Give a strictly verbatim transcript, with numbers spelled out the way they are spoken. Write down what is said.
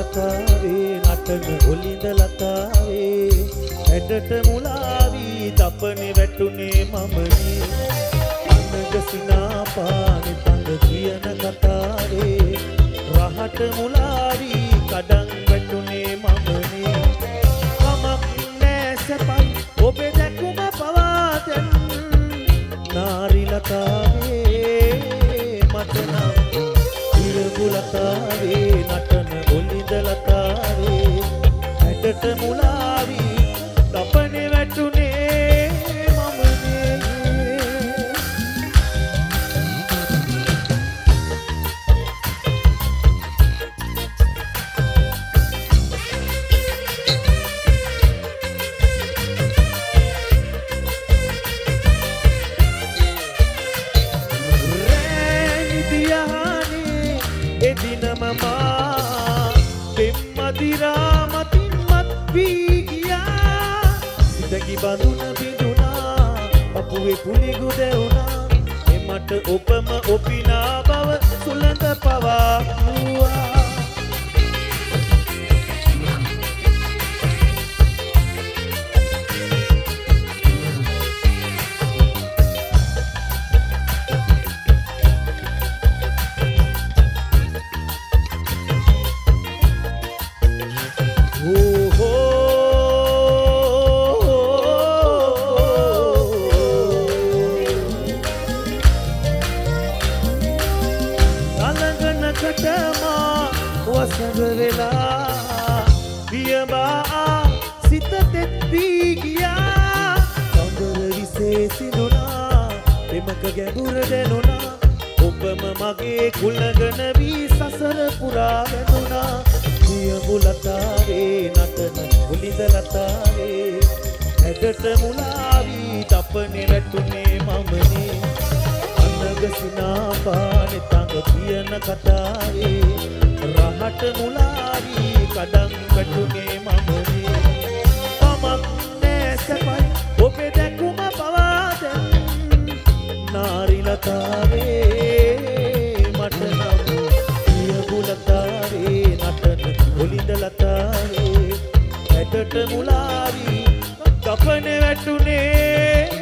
ලතාවේ නටන ඔලිඳ ලතාවේ ඇටට මුලාවී තපනේ වැටුනේ මමනේ අනග සිනාපානේ තඳ කියන කතාවේ රහට මුලාවී කඩන් වැටුනේ මමනේ කමක් නෑ සපයි ඔබේ දැකුම පවාදන් නාරි ලතාවේ මට නම් ඉරබු ලතාවේ නටන ඔලිඳ ලතාවේ ඇටට මුලාවී තපනේ වැටුනේ මමනේ මමා දෙම්මදිරා මතින් මත් වී ගියා සිතකි බඳුන බිඳුනා අපුවේ කුලිගු දෙවුනා එමට ඔබම ඔපිනා බව සුළඟ පවා වූවා වසඟ වෙලා පියඹා සිත තෙත් වී ගියා සඳර විසේ සිඳුනා එමක ගැඹුර දැනුණා ඔබම මගේ කුලගන වී සසර පුරා වැදුනා පියඹු ලතාවේ නටන ඔලිඳ ලතාවේ ඇටට මුලාවී තපනේ වැටුනේ මමනේ අනග සිනාපානේ තඟ කියන කතාවේ රහට මුලාවී කඩන් වැටුනේ මමනේ මමක් නෑ සපයි ඔබේ දැකුම පවාදන් නාරි ලතාවේ මට නම් පියබු ලතාවේ නටන ඔලිඳ ලතාවේ ඇටට මුලාවී තපනේ වැටුනේ